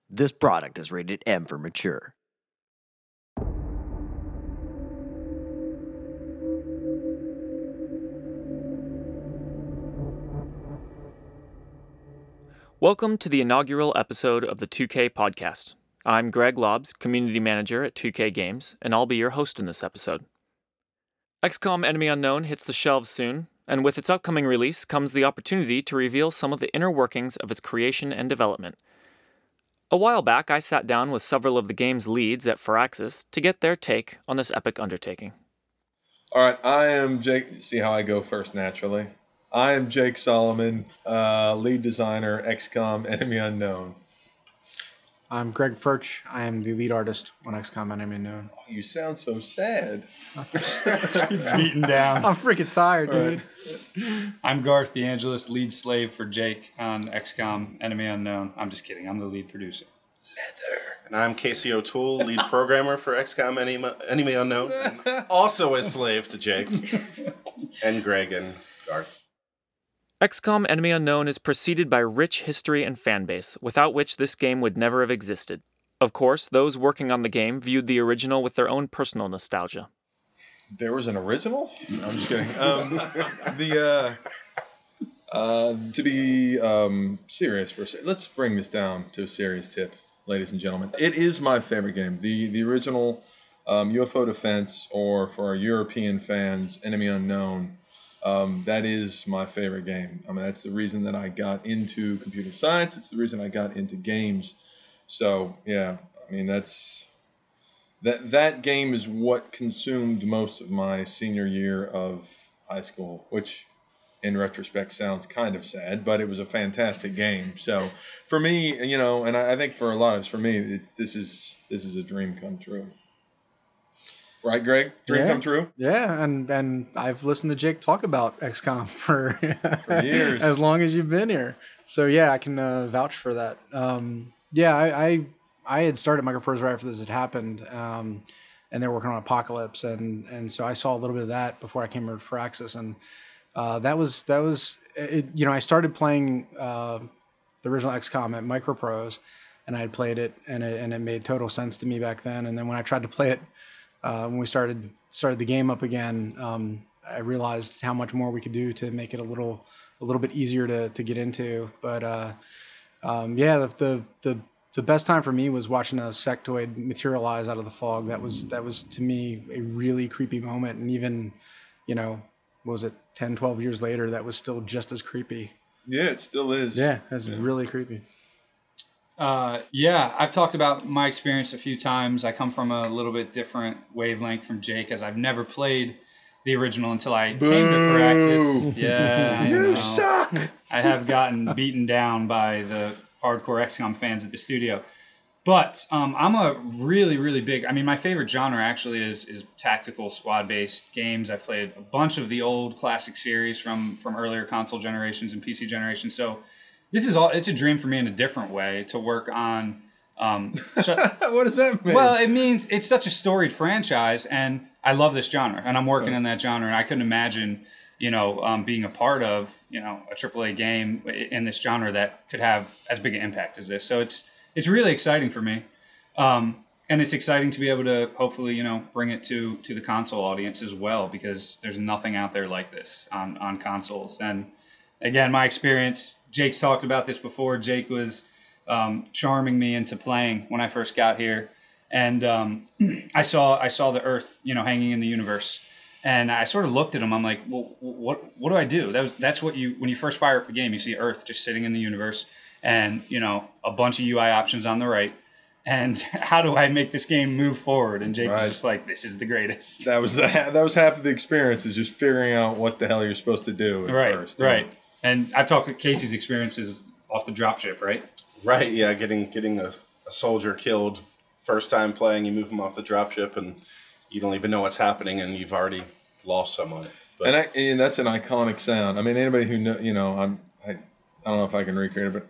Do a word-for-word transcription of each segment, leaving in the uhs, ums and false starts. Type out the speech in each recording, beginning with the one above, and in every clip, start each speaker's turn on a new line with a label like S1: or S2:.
S1: This product is rated M for mature.
S2: Welcome to the inaugural episode of the two K podcast. I'm Greg Lobbs, Community Manager at two K Games, and I'll be your host in this episode. X COM Enemy Unknown hits the shelves soon, and with its upcoming release comes the opportunity to reveal some of the inner workings of its creation and development. A while back, I sat down with several of the game's leads at Firaxis to get their take on this epic undertaking.
S3: All right, I am Jake. See how I go first naturally. I am Jake Solomon, uh, lead designer, X COM Enemy Unknown.
S4: I'm Greg Furch. I am the lead artist on X COM Enemy Unknown.
S3: Oh, you sound so sad.
S5: Beaten down.
S4: I'm freaking tired, dude.
S5: Right. I'm Garth DeAngelis, lead slave for Jake on X COM Enemy Unknown. I'm just kidding. I'm the lead producer.
S3: Leather.
S6: And I'm Casey O'Toole, lead programmer for X COM Enemy, Enemy Unknown. And also a slave to Jake and Greg and Garth.
S2: X COM Enemy Unknown is preceded by rich history and fanbase, without which this game would never have existed. Of course, those working on the game viewed the original with their own personal nostalgia.
S3: There was an original? No, I'm just kidding. Um, the uh, uh, to be um, serious for a second, let's bring this down to a serious tip, ladies and gentlemen. It is my favorite game. The the original um, U F O Defense, or for our European fans, Enemy Unknown. Um, that is my favorite game. I mean, that's the reason that I got into computer science. It's the reason I got into games. So, yeah, I mean, that's that that game is what consumed most of my senior year of high school, which in retrospect sounds kind of sad, but it was a fantastic game. So for me, you know, and I, I think for a lot of us, for me, it, this is this is a dream come true. Right, Greg? Dream
S4: yeah.
S3: come true?
S4: Yeah, and, and I've listened to Jake talk about X COM for,
S3: for years.
S4: As long as you've been here. So, yeah, I can uh, vouch for that. Um, yeah, I, I I had started Microprose right after this had happened, um, and they were working on Apocalypse, and and so I saw a little bit of that before I came over to Firaxis, and uh, that was, that was it, you know, I started playing uh, the original X COM at Microprose, and I had played it, and it, and it made total sense to me back then, and then when I tried to play it, Uh, when we started started the game up again, um, I realized how much more we could do to make it a little a little bit easier to, to get into. But uh, um, yeah, the, the the the best time for me was watching a sectoid materialize out of the fog. That was that was to me a really creepy moment, and even you know, what was it ten, twelve years later, that was still just as creepy.
S3: Yeah, it still is.
S4: Yeah, that's
S3: yeah.
S4: really creepy.
S5: Uh, yeah, I've talked about my experience a few times. I come from a little bit different wavelength from Jake, as I've never played the original until I
S3: Boo.
S5: came to Firaxis. Yeah, I
S3: you
S5: know.
S3: suck.
S5: I have gotten beaten down by the hardcore X COM fans at the studio. But um, I'm a really, really big... I mean, my favorite genre actually is is tactical squad-based games. I've played a bunch of the old classic series from, from earlier console generations and P C generations. So this is all... It's a dream for me in a different way to work on... Um, so,
S3: what does that mean?
S5: Well, it means it's such a storied franchise, and I love this genre, and I'm working in that genre, and I couldn't imagine, you know, um, being a part of, you know, a triple A game in this genre that could have as big an impact as this. So it's it's really exciting for me, um, and it's exciting to be able to hopefully, you know, bring it to to the console audience as well, because there's nothing out there like this on on consoles. And again, my experience, Jake's talked about this before. Jake was um, charming me into playing when I first got here. And um, I saw I saw the Earth, you know, hanging in the universe, and I sort of looked at him. I'm like, well, what what do I do? That was, that's what you when you first fire up the game, you see Earth just sitting in the universe, and you know a bunch of U I options on the right. And how do I make this game move forward? And Jake
S3: right.
S5: was just like, this is the greatest.
S3: That was the, that was half of the experience, is just figuring out what the hell you're supposed to do at
S5: right,
S3: first.
S5: Right, right. And I've talked with Casey's experiences off the dropship, right?
S6: Right, yeah, getting getting a, a soldier killed. First time playing, you move them off the dropship, and you don't even know what's happening, and you've already lost someone. But
S3: and, I, and that's an iconic sound. I mean, anybody who know, you know, I'm, I, I don't know if I can recreate it, but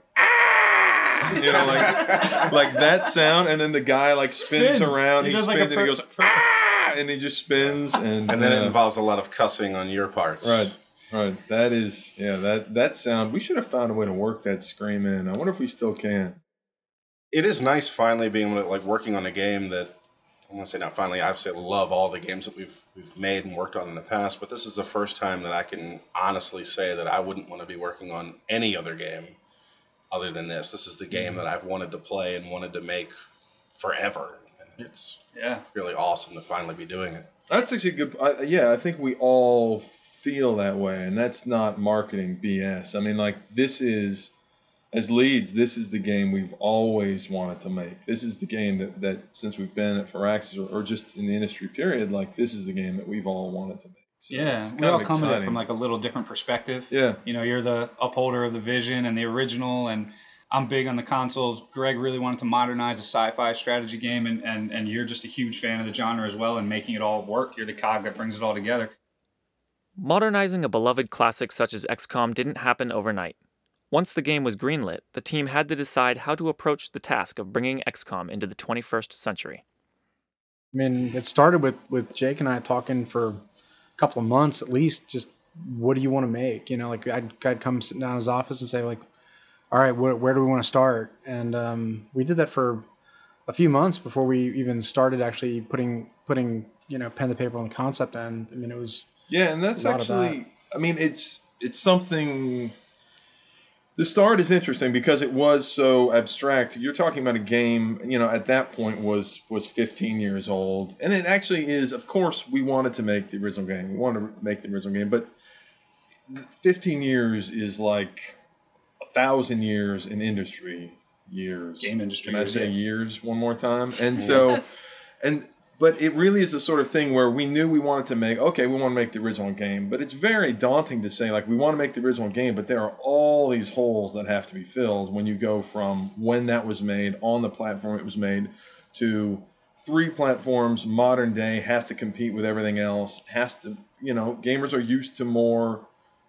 S3: ah! you know, like like that sound, and then the guy like spins,
S5: Spins.
S3: around,
S5: He
S3: he,
S5: does
S3: spins,
S5: like a
S3: and he
S5: per-
S3: goes ah, and he just spins, and
S6: and then
S3: uh,
S6: it involves a lot of cussing on your parts.
S3: right. Right, that is, yeah, that, that sound, we should have found a way to work that scream in. I wonder if we still can.
S6: It is nice finally being able to, like, working on a game that, I want to say not finally, I obviously love all the games that we've we've made and worked on in the past, but this is the first time that I can honestly say that I wouldn't want to be working on any other game other than this. This is the game that I've wanted to play and wanted to make forever. And it's
S5: Yeah.
S6: really awesome to finally be doing it.
S3: That's actually good. I, yeah, I think we all feel that way, and that's not marketing B S. I mean, like, this is, as leads, this is the game we've always wanted to make. This is the game that, that since we've been at Firaxis or, or just in the industry period, like, this is the game that we've all wanted to make. So
S5: Yeah,
S3: it's
S5: we
S3: kind
S5: all
S3: of
S5: come at it
S3: exciting.
S5: from like a little different perspective.
S3: Yeah.
S5: You know, you're the upholder of the vision and the original, and I'm big on the consoles. Greg really wanted to modernize a sci-fi strategy game, and, and, and you're just a huge fan of the genre as well and making it all work. You're the cog that brings it all together.
S2: Modernizing a beloved classic such as X COM didn't happen overnight. Once the game was greenlit, the team had to decide how to approach the task of bringing X COM into the twenty-first century.
S4: I mean, it started with, with Jake and I talking for a couple of months at least, just what do you want to make? You know, like I'd, I'd come sit down in his office and say like, all right, where, where do we want to start? And um, we did that for a few months before we even started actually putting, putting you know, pen to paper on the concept end. I mean, it was...
S3: Yeah, and that's
S4: a lot of
S3: actually, I mean, it's it's something. The start is interesting because it was so abstract. You're talking about a game, you know, at that point was was fifteen years old, and it actually is. Of course, we wanted to make the original game. We wanted to make the original game, but fifteen years is like a thousand years in industry years.
S5: Game industry
S3: Can I
S5: years,
S3: say
S5: yeah.
S3: years one more time? And so, and. But it really is the sort of thing where we knew we wanted to make, okay, we want to make the original game. But it's very daunting to say, like, we want to make the original game, but there are all these holes that have to be filled when you go from when that was made, on the platform it was made, to three platforms, modern day, has to compete with everything else, has to, you know, gamers are used to more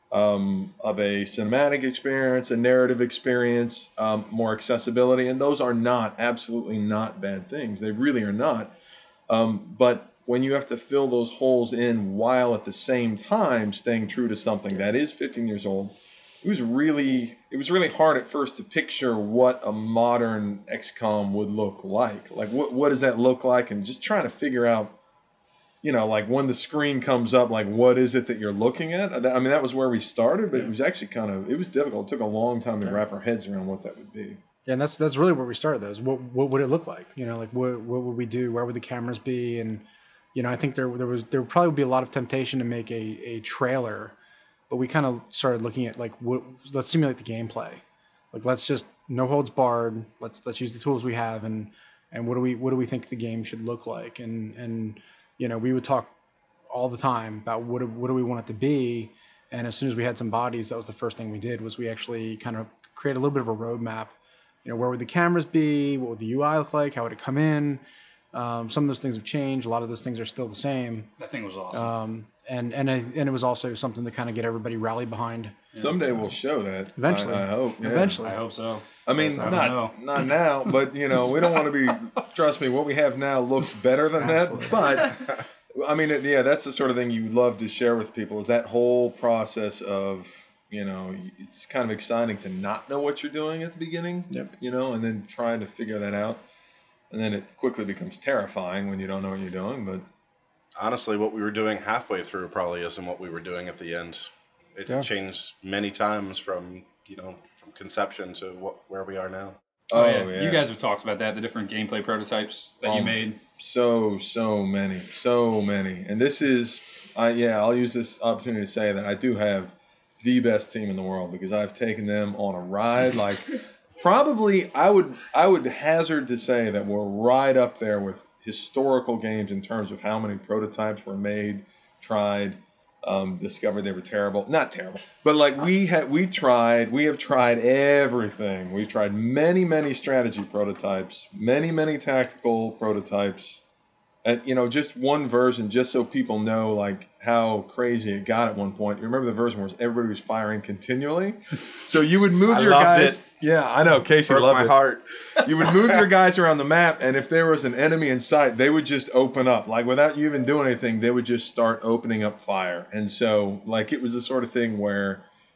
S3: um, of a cinematic experience, a narrative experience, um, more accessibility. And those are not, absolutely not bad things. They really are not. Um, but when you have to fill those holes in while at the same time staying true to something that is fifteen years old, it was really it was really hard at first to picture what a modern X COM would look like. Like what what does that look like? And just trying to figure out, you know, like when the screen comes up, like what is it that you're looking at? I mean, that was where we started, but it was actually kind of it was difficult. It took a long time to wrap our heads around what that would be.
S4: Yeah, and that's that's really where we started. Those. What what would it look like? You know, like what what would we do? Where would the cameras be? And you know, I think there there was there would probably be a lot of temptation to make a, a trailer, but we kind of started looking at like what let's simulate the gameplay. Like let's just no holds barred. Let's let's use the tools we have and and what do we what do we think the game should look like? And and you know, we would talk all the time about what do, what do we want it to be. And as soon as we had some bodies, that was the first thing we did was we actually kind of create a little bit of a roadmap. You know, where would the cameras be? What would the U I look like? How would it come in? Um, some of those things have changed. A lot of those things are still the same.
S5: That thing was awesome.
S4: Um, and and I, and it was also something to kind of get everybody rallied behind.
S3: Someday we'll show that.
S4: Eventually.
S3: I, I hope. Yeah.
S4: Eventually.
S5: I hope so.
S3: I mean,
S5: I don't
S3: not
S5: know.
S3: not now, but you know, we don't want to be. Trust me, what we have now looks better than
S4: Absolutely.
S3: that. But I mean, it- yeah, that's the sort of thing you love to share with people. Is that whole process of, you know, it's kind of exciting to not know what you're doing at the beginning.
S4: Yep.
S3: You know, and then trying to figure that out, and then it quickly becomes terrifying when you don't know what you're doing. But
S6: Honestly, what we were doing halfway through probably isn't what we were doing at the end. It
S4: Yeah.
S6: changed many times from, you know, from conception to what, where we are now.
S5: Oh, yeah. You guys have talked about that, the different gameplay prototypes that you
S3: Um,
S5: made.
S3: So, so many, so many. And this is, I yeah, I'll use this opportunity to say that I do have the best team in the world because I've taken them on a ride. Like, probably, I would, I would hazard to say that we're right up there with historical games in terms of how many prototypes were made, tried, um, discovered they were terrible. Not terrible, but like we had, we tried, we have tried everything. We've tried many, many strategy prototypes, many, many tactical prototypes, and you know, just one version, just so people know like how crazy it got at one point. You remember the version where everybody was firing continually, so you would move
S6: I
S3: your
S6: loved
S3: guys.
S6: it.
S3: Yeah, I know. Casey
S6: Broke
S3: loved
S6: my
S3: it.
S6: heart.
S3: You would move your guys around the map, and if there was an enemy in sight, they would just open up. Like, without you even doing anything, they would just start opening up fire. And so, like, it was the sort of thing where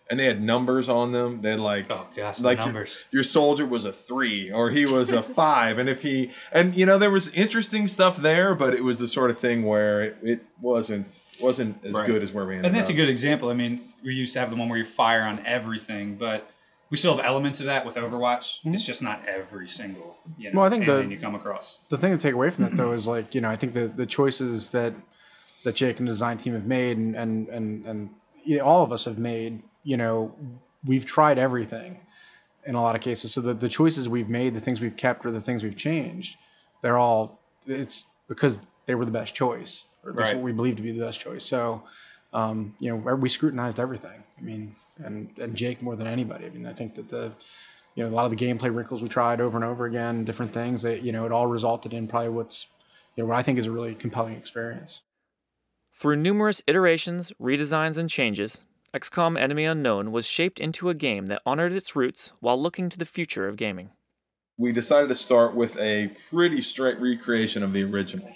S3: and they had numbers on them. They had like,
S5: Oh gosh, the
S3: like your,
S5: numbers.
S3: your soldier was a three or he was a five, and if he and you know there was interesting stuff there, but it was the sort of thing where it, it wasn't wasn't as
S5: Right.
S3: good as where we ended
S5: And that's
S3: up.
S5: a good example. I mean, we used to have the one where you fire on everything, but we still have elements of that with Overwatch. It's just not every single, you know,
S4: Well, I think the-
S5: alien you come across.
S4: The thing to take away from that though is like, you know, I think the, the choices that that Jake and the design team have made and and and, and you know, all of us have made, you know, we've tried everything in a lot of cases. So the, the choices we've made, the things we've kept or the things we've changed, they're all it's because they were the best choice. Or that's
S5: Right.
S4: what we believe to be the best choice. So um, you know, we scrutinized everything. I mean, and and Jake more than anybody. I mean, I think that the you know, a lot of the gameplay wrinkles we tried over and over again, different things that, you know, it all resulted in probably what's, you know, what I think is a really compelling experience.
S2: Through numerous iterations, redesigns, and changes, X COM Enemy Unknown was shaped into a game that honored its roots while looking to the future of gaming.
S3: We decided to start with a pretty straight recreation of the original.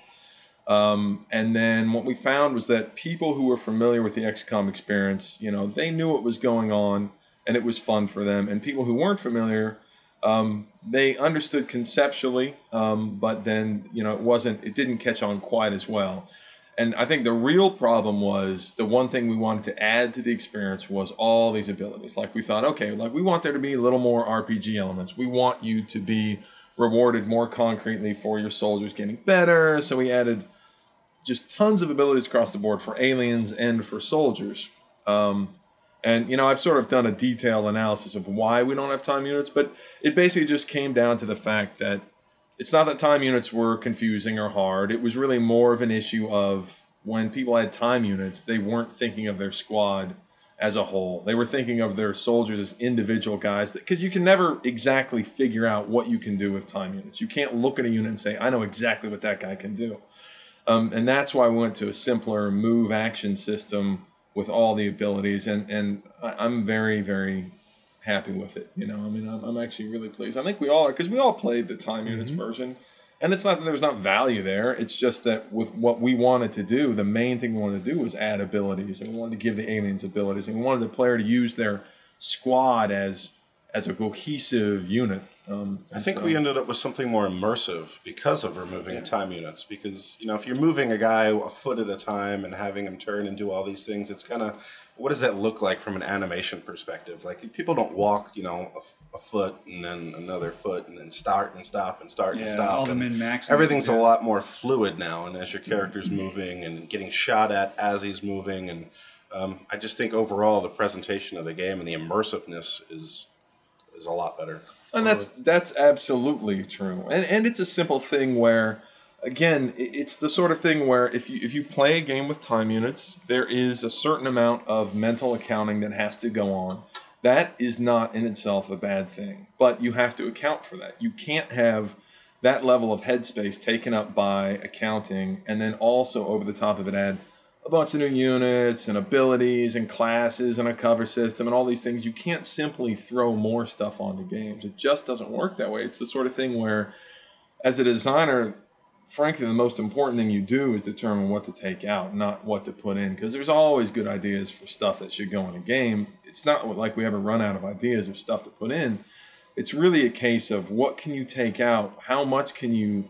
S3: Um, and then what we found was that people who were familiar with the X COM experience, you know, they knew what was going on and it was fun for them. And people who weren't familiar, um, they understood conceptually, um, but then, you know, it wasn't, it didn't catch on quite as well. And I think the real problem was the one thing we wanted to add to the experience was all these abilities. Like we thought, okay, like we want there to be a little more R P G elements. We want you to be rewarded more concretely for your soldiers getting better. So we added just tons of abilities across the board for aliens and for soldiers. Um, and, you know, I've sort of done a detailed analysis of why we don't have time units, but it basically just came down to the fact that it's not that time units were confusing or hard. It was really more of an issue of when people had time units, they weren't thinking of their squad as a whole. They were thinking of their soldiers as individual guys, because you can never exactly figure out what you can do with time units. You can't look at a unit and say, I know exactly what that guy can do. Um, and that's why we went to a simpler move action system with all the abilities. And, and I, I'm very, very happy with it. You know, I mean, I'm, I'm actually really pleased. I think we all are, because we all played the time units
S4: Mm-hmm.
S3: version. And it's not that there's not value there. It's just that with what we wanted to do, the main thing we wanted to do was add abilities. And we wanted to give the aliens abilities. And we wanted the player to use their squad as as a cohesive unit. Um,
S6: I think
S3: so-
S6: we ended up with something more immersive because of removing time units. Because, you know, if you're moving a guy a foot at a time and having him turn and do all these things, it's kind of, what does that look like from an animation perspective? Like, people don't walk, you know, a, a foot and then another foot and then start and stop and start and
S5: Yeah,
S6: stop.
S5: all the
S6: And
S5: min-max.
S6: everything's a
S5: Yeah.
S6: lot more fluid now. And as your character's moving and getting shot at as he's moving. And um, I just think overall the presentation of the game and the immersiveness is is a lot better.
S3: And that's that's absolutely true. And and it's a simple thing where, again, it- it's the sort of thing where if you if you play a game with time units, there is a certain amount of mental accounting that has to go on. That is not in itself a bad thing, but you have to account for that. You can't have that level of headspace taken up by accounting and then also over the top of it add a bunch of new units and abilities and classes and a cover system and all these things. You can't simply throw more stuff onto games. It just doesn't work that way. It's the sort of thing where, as a designer, frankly, the most important thing you do is determine what to take out, not what to put in, because there's always good ideas for stuff that should go in a game. It's not like we ever run out of ideas of stuff to put in. It's really a case of what can you take out, how much can you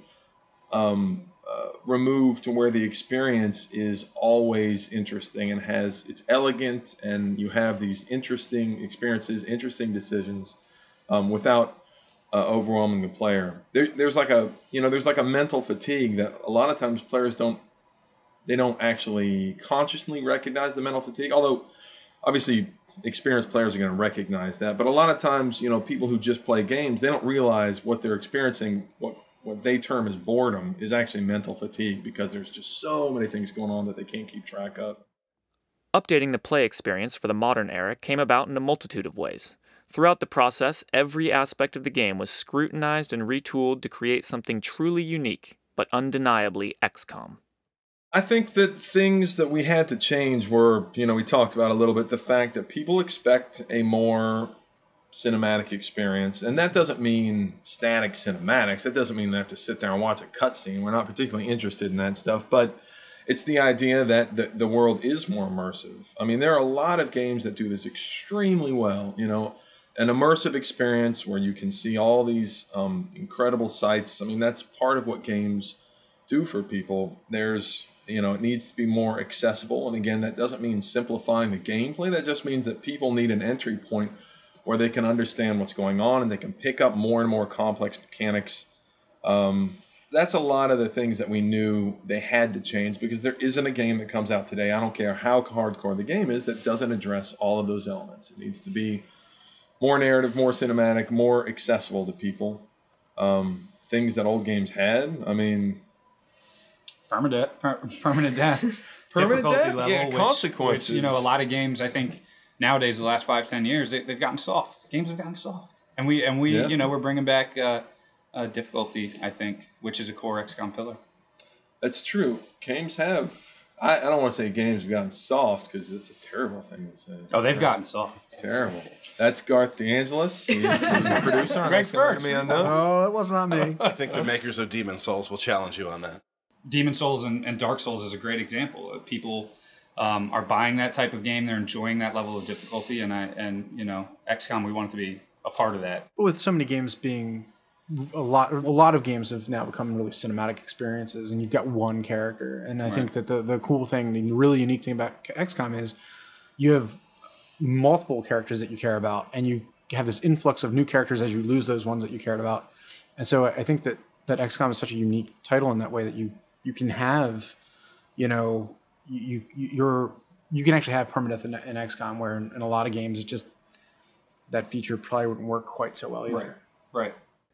S3: um, uh, remove to where the experience is always interesting and has it's elegant, and you have these interesting experiences, interesting decisions, um, without uh, overwhelming the player. There, there's like a you know there's like a mental fatigue that a lot of times players don't they don't actually consciously recognize the mental fatigue. Although obviously experienced players are going to recognize that, but a lot of times you know people who just play games, they don't realize what they're experiencing. What what they term as boredom is actually mental fatigue, because there's just so many things going on that they can't keep track of.
S2: Updating the play experience for the modern era came about in a multitude of ways. Throughout the process, every aspect of the game was scrutinized and retooled to create something truly unique, but undeniably X COM.
S3: I think that things that we had to change were, you know, we talked about a little bit, the fact that people expect a more cinematic experience. And that doesn't mean static cinematics. That doesn't mean they have to sit there and watch a cutscene. We're not particularly interested in that stuff. But it's the idea that the, the world is more immersive. I mean, there are a lot of games that do this extremely well. You know, an immersive experience where you can see all these um, incredible sights. I mean, that's part of what games do for people. There's, you know, it needs to be more accessible. And again, that doesn't mean simplifying the gameplay. That just means that people need an entry point where they can understand what's going on and they can pick up more and more complex mechanics. Um, that's a lot of the things that we knew they had to change, because there isn't a game that comes out today, I don't care how hardcore the game is, that doesn't address all of those elements. It needs to be more narrative, more cinematic, more accessible to people. Um, things that old games had. I mean,
S5: permanent per, permanent death,
S3: permanent
S5: difficulty
S3: death,
S5: level,
S3: yeah,
S5: which,
S3: consequences.
S5: Which, you know, a lot of games, I think nowadays, the last five, ten years, they, they've gotten soft. Games have gotten soft, and we and we,
S3: yeah.
S5: you know, we're bringing back uh, uh, difficulty, I think, which is a core X COM pillar.
S3: That's true. Games have. I, I don't want to say games have gotten soft, because it's a terrible thing to say.
S5: Oh, they've gotten soft.
S3: Terrible. That's Garth DeAngelis. He's the producer on
S5: Greg
S3: X COM Enemy Unknown.
S4: Oh, that was not me.
S6: I think the makers of Demon Souls will challenge you on that.
S5: Demon Souls and, and Dark Souls is a great example. Uh, People um, are buying that type of game. They're enjoying that level of difficulty, and I and you know, X COM, we want it to be a part of that.
S4: With so many games being a lot, a lot of games have now become really cinematic experiences, and you've got one character. And I
S5: Right. think
S4: think that the the cool thing, the really unique thing about X COM is you have multiple characters that you care about, and you have this influx of new characters as you lose those ones that you cared about. And so I think that that X COM is such a unique title in that way, that you you can have, you know, you, you you're you can actually have permadeath in, in X COM, where in, in a lot of games it just, that feature probably wouldn't work quite so well either.
S5: Right. Right.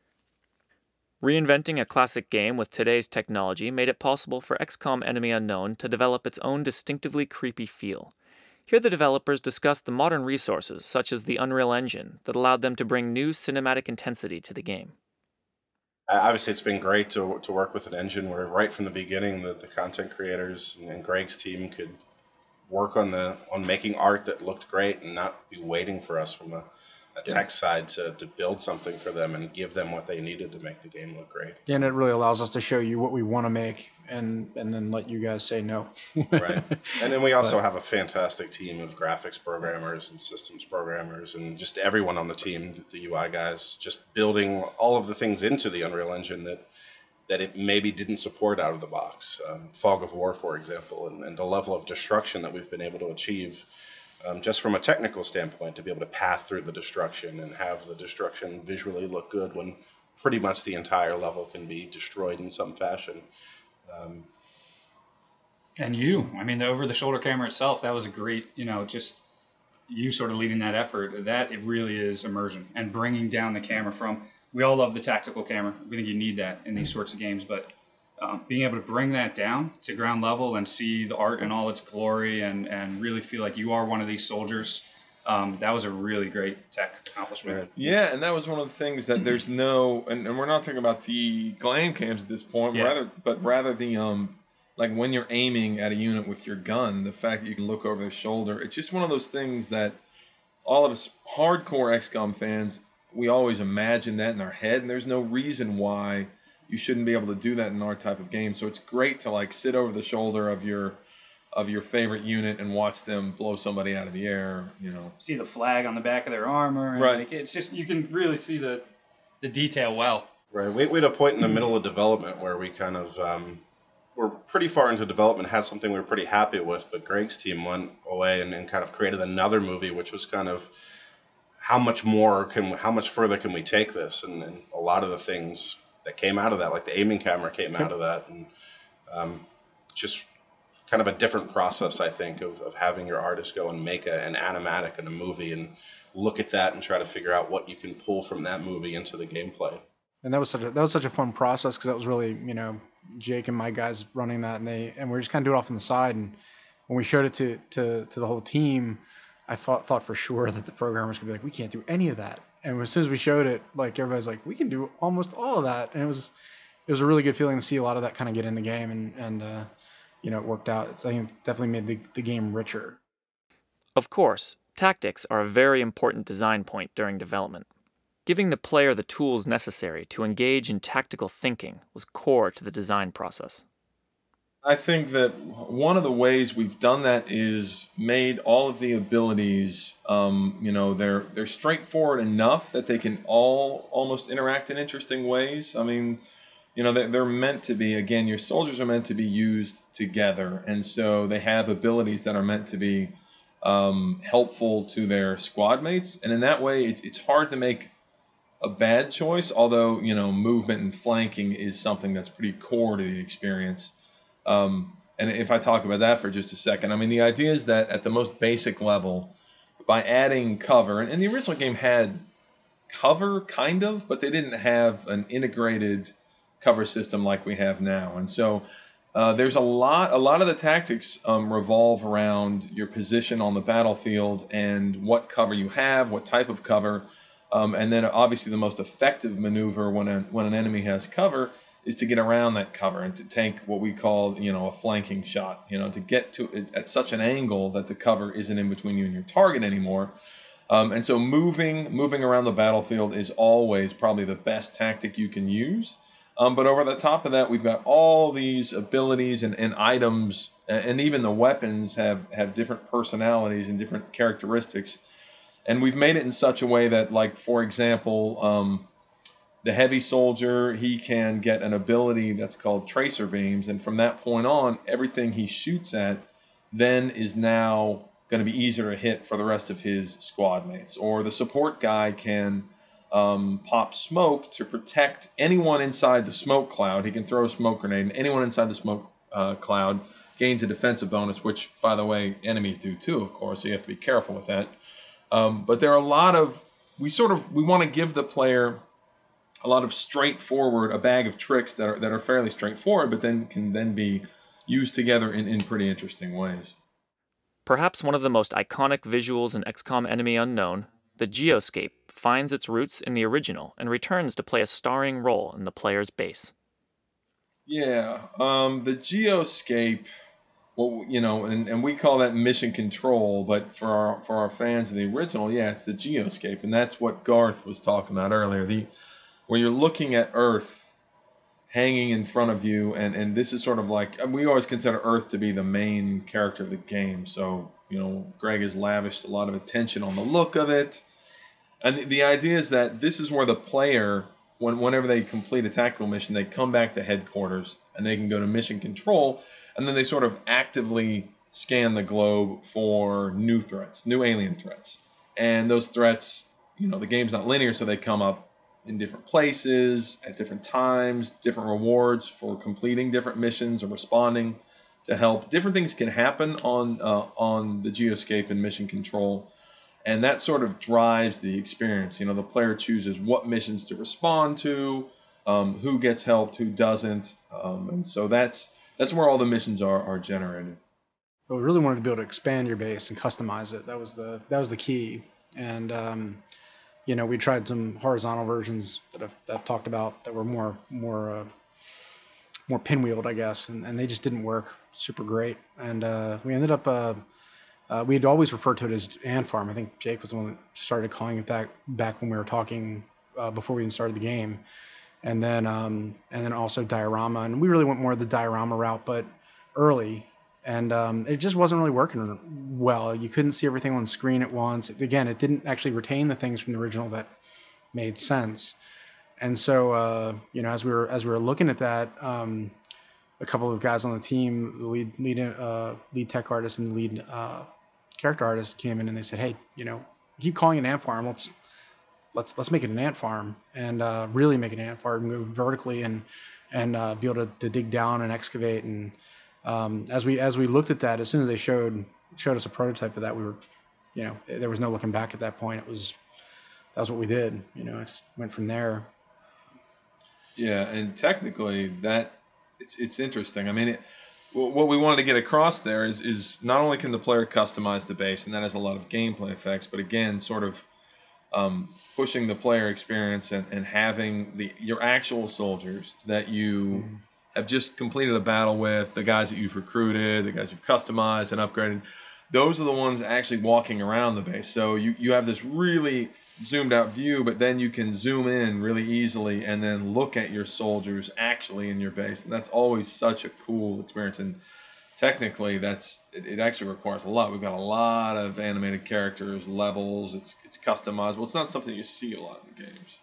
S2: Reinventing a classic game with today's technology made it possible for X COM Enemy Unknown to develop its own distinctively creepy feel. Here the developers discuss the modern resources, such as the Unreal Engine, that allowed them to bring new cinematic intensity to the game.
S6: Obviously, it's been great to to work with an engine where right from the beginning, the, the content creators and, and Greg's team could work on the on making art that looked great and not be waiting for us from a, a tech side to, to build something for them and give them what they needed to make the game look great.
S4: Yeah, and it really allows us to show you what we want to make, and and then let you guys say no.
S6: Right. And then we also have a fantastic team of graphics programmers and systems programmers and just everyone on the team, the U I guys, just building all of the things into the Unreal Engine that that it maybe didn't support out of the box. Um, Fog of War, for example, and, and the level of destruction that we've been able to achieve um, just from a technical standpoint, to be able to path through the destruction and have the destruction visually look good when pretty much the entire level can be destroyed in some fashion. Um,
S5: And you, I mean, the over-the-shoulder camera itself, that was a great, you know, just you sort of leading that effort. That, it really is immersion and bringing down the camera from, we all love the tactical camera. We think you need that in these sorts of games, but um, being able to bring that down to ground level and see the art in all its glory and, and really feel like you are one of these soldiers, um, that was a really great tech accomplishment.
S3: Yeah, and that was one of the things that there's no, and, and we're not talking about the glam cams at this point,
S5: Yeah.
S3: rather, but rather the um, like when you're aiming at a unit with your gun, the fact that you can look over their shoulder. It's just one of those things that all of us hardcore X COM fans, we always imagine that in our head, and there's no reason why you shouldn't be able to do that in our type of game. So it's great to like sit over the shoulder of your of your favorite unit and watch them blow somebody out of the air, you know.
S5: See the flag on the back of their armor. And
S3: Right.
S5: like, it's just, you can really see the, the detail well.
S6: Right. We, we had a point in the middle of development where we kind of um, were pretty far into development, had something we were pretty happy with, but Greg's team went away and, and kind of created another movie, which was kind of how much more can, how much further can we take this? And, and a lot of the things that came out of that, like the aiming camera came out of that, and um, just kind of a different process, I think, of, of having your artist go and make a, an animatic in a movie and look at that and try to figure out what you can pull from that movie into the gameplay.
S4: And that was such a that was such a fun process, because that was really, you know, Jake and my guys running that, and they and we were just kind of doing it off on the side. And when we showed it to to to the whole team, I thought thought for sure that the programmers could be like, we can't do any of that. And as soon as we showed it, like everybody's like, we can do almost all of that. And it was it was a really good feeling to see a lot of that kind of get in the game, and and uh, you know, it worked out. It's, I think it definitely made the the game richer.
S2: Of course, tactics are a very important design point during development. Giving the player the tools necessary to engage in tactical thinking was core to the design process.
S3: I think that one of the ways we've done that is made all of the abilities, um, you know, they're they're straightforward enough that they can all almost interact in interesting ways. I mean, you know, they're, they're meant to be, again, your soldiers are meant to be used together. And so they have abilities that are meant to be um, helpful to their squad mates. And in that way, it's, it's hard to make a bad choice, although, you know, movement and flanking is something that's pretty core to the experience. Um, and if I talk about that for just a second, I mean, the idea is that at the most basic level, by adding cover, and, and the original game had cover, kind of, but they didn't have an integrated cover system like we have now. And so uh, there's a lot, a lot of the tactics um, revolve around your position on the battlefield and what cover you have, what type of cover. Um, and then obviously the most effective maneuver when a, when an enemy has cover is to get around that cover and to take what we call, you know, a flanking shot, you know, to get to it at such an angle that the cover isn't in between you and your target anymore. Um, and so moving moving around the battlefield is always probably the best tactic you can use. Um, but over the top of that, we've got all these abilities and, and items, and even the weapons have, have different personalities and different characteristics. And we've made it in such a way that, like, for example, um, the heavy soldier, he can get an ability that's called tracer beams. And from that point on, everything he shoots at then is now going to be easier to hit for the rest of his squad mates. Or the support guy can um, pop smoke to protect anyone inside the smoke cloud. He can throw a smoke grenade, and anyone inside the smoke uh, cloud gains a defensive bonus, which, by the way, enemies do too, of course, so you have to be careful with that. Um, but there are a lot of, we sort of, we want to give the player a lot of straightforward, a bag of tricks that are that are fairly straightforward, but then can then be used together in, in pretty interesting ways.
S2: Perhaps one of the most iconic visuals in X COM Enemy Unknown, the Geoscape finds its roots in the original and returns to play a starring role in the player's base.
S3: Yeah, um, the Geoscape, well, you know, and, and we call that mission control, but for our for our fans of the original, yeah, it's the Geoscape, and that's what Garth was talking about earlier. The where you're looking at Earth hanging in front of you, and, and this is sort of like, we always consider Earth to be the main character of the game, so, you know, Greg has lavished a lot of attention on the look of it, and the, the idea is that this is where the player, when whenever they complete a tactical mission, they come back to headquarters, and they can go to mission control, and then they sort of actively scan the globe for new threats, new alien threats, and those threats, you know, the game's not linear, so they come up in different places, at different times, different rewards for completing different missions or responding to help. Different things can happen on uh, on the Geoscape and mission control, and that sort of drives the experience. You know, the player chooses what missions to respond to, um, who gets helped, who doesn't, um, and so that's that's where all the missions are are generated.
S4: But we really wanted to be able to expand your base and customize it. That was the that was the key, and. Um, You know, we tried some horizontal versions that I've, that I've talked about that were more more uh, more pinwheeled, I guess, and, and they just didn't work super great. And uh, we ended up, uh, uh, we had always referred to it as Ant Farm. I think Jake was the one that started calling it that back when we were talking uh, before we even started the game. And then um, and then also diorama, and we really went more the diorama route, but early. And um, it just wasn't really working well. You couldn't see everything on the screen at once. Again, it didn't actually retain the things from the original that made sense. And so, uh, you know, as we were as we were looking at that, um, a couple of guys on the team, the lead lead uh, lead tech artist and the lead uh, character artist, came in and they said, "Hey, you know, keep calling it Ant Farm. Let's let's let's make it an ant farm and uh, really make it an ant farm, move vertically and and uh, be able to, to dig down and excavate." And Um, as we as we looked at that, as soon as they showed showed us a prototype of that, we were, you know, there was no looking back at that point. It was that was what we did. You know, it just went from there.
S3: Yeah, and technically that it's it's interesting. I mean, it, what we wanted to get across there is is not only can the player customize the base, and that has a lot of gameplay effects, but again, sort of um, pushing the player experience and, and having the your actual soldiers that you. Mm-hmm. have just completed a battle with, the guys that you've recruited, the guys you've customized and upgraded. those are the ones actually walking around the base. So you, you have this really zoomed out view, but then you can zoom in really easily and then look at your soldiers actually in your base. And that's always such a cool experience. And technically, that's it, it actually requires a lot. We've got a lot of animated characters, levels. It's it's customizable. It's not something you see a lot in games.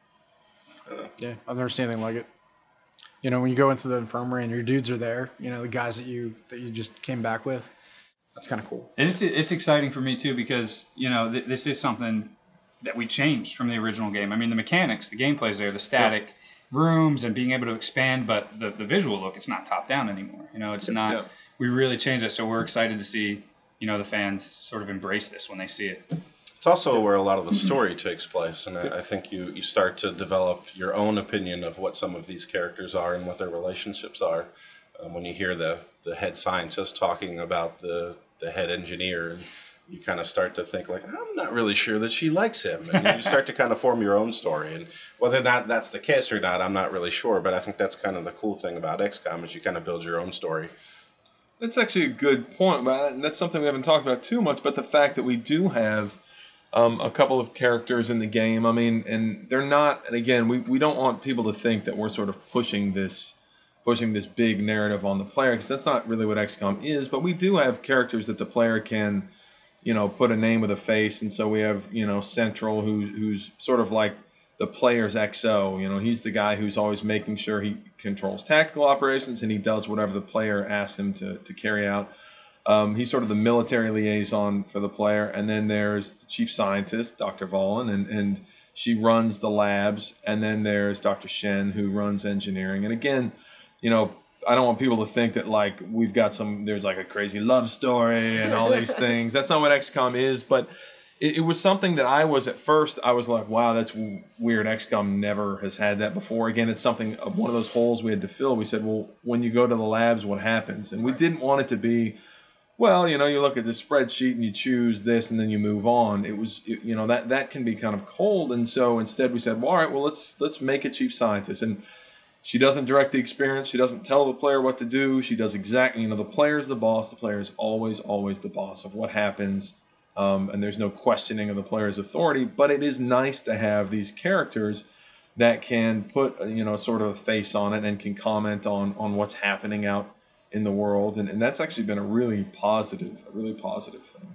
S4: Yeah, I've never seen anything like it. You know, when you go into the infirmary and your dudes are there, you know, the guys that you that you just came back with, that's kind of cool.
S5: And it's it's exciting for me too because you know th- this is something that we changed from the original game. I mean, the mechanics, the gameplay's there, the static yeah. rooms, and being able to expand, but the, the visual look, it's not top down anymore. You know, it's not. Yeah. We really changed it, so we're excited to see you know the fans sort of embrace this when they see it.
S6: It's also where a lot of the story takes place, and I, I think you, you start to develop your own opinion of what some of these characters are and what their relationships are. Um, when you hear the, the head scientist talking about the, the head engineer, and you kind of start to think like, I'm not really sure that she likes him. And you start to kind of form your own story. And whether that that's the case or not, I'm not really sure. But I think that's kind of the cool thing about X COM is you kind of build your own story.
S3: That's actually a good point, but and that's something we haven't talked about too much. But the fact that we do have Um, a couple of characters in the game. I mean, and they're not. And again, we, we don't want people to think that we're sort of pushing this, pushing this big narrative on the player because that's not really what X COM is. But we do have characters that the player can, you know, put a name with a face. And so we have, you know, Central, who who's sort of like the player's X O. You know, he's the guy who's always making sure he controls tactical operations and he does whatever the player asks him to to carry out. Um, he's sort of the military liaison for the player. And then there's the chief scientist, Doctor Valen, and, and she runs the labs. And then there's Doctor Shen, who runs engineering. And again, you know, I don't want people to think that, like, we've got some, there's like a crazy love story and all these things. That's not what X COM is. But it, it was something that I was, at first, I was like, wow, that's w- weird. X COM never has had that before. Again, it's something, one of those holes we had to fill. We said, well, when you go to the labs, what happens? And we didn't want it to be, well, you know, you look at the spreadsheet and you choose this and then you move on. It was, you know, that that can be kind of cold. And so instead we said, well, all right, well, let's let's make a chief scientist. And she doesn't direct the experience. She doesn't tell the player what to do. She does exactly, you know, the player's the boss. The player is always, always the boss of what happens. Um, and there's no questioning of the player's authority. But it is nice to have these characters that can put, you know, sort of a face on it and can comment on on what's happening out in the world, and, and that's actually been a really positive, a really positive thing.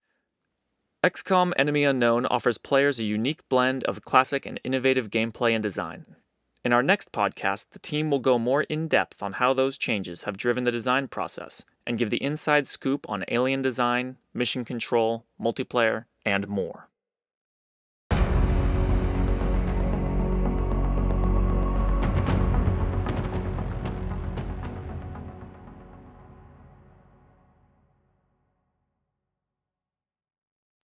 S2: X COM Enemy Unknown offers players a unique blend of classic and innovative gameplay and design. In our next podcast, the team will go more in-depth on how those changes have driven the design process and give the inside scoop on alien design, mission control, multiplayer, and more.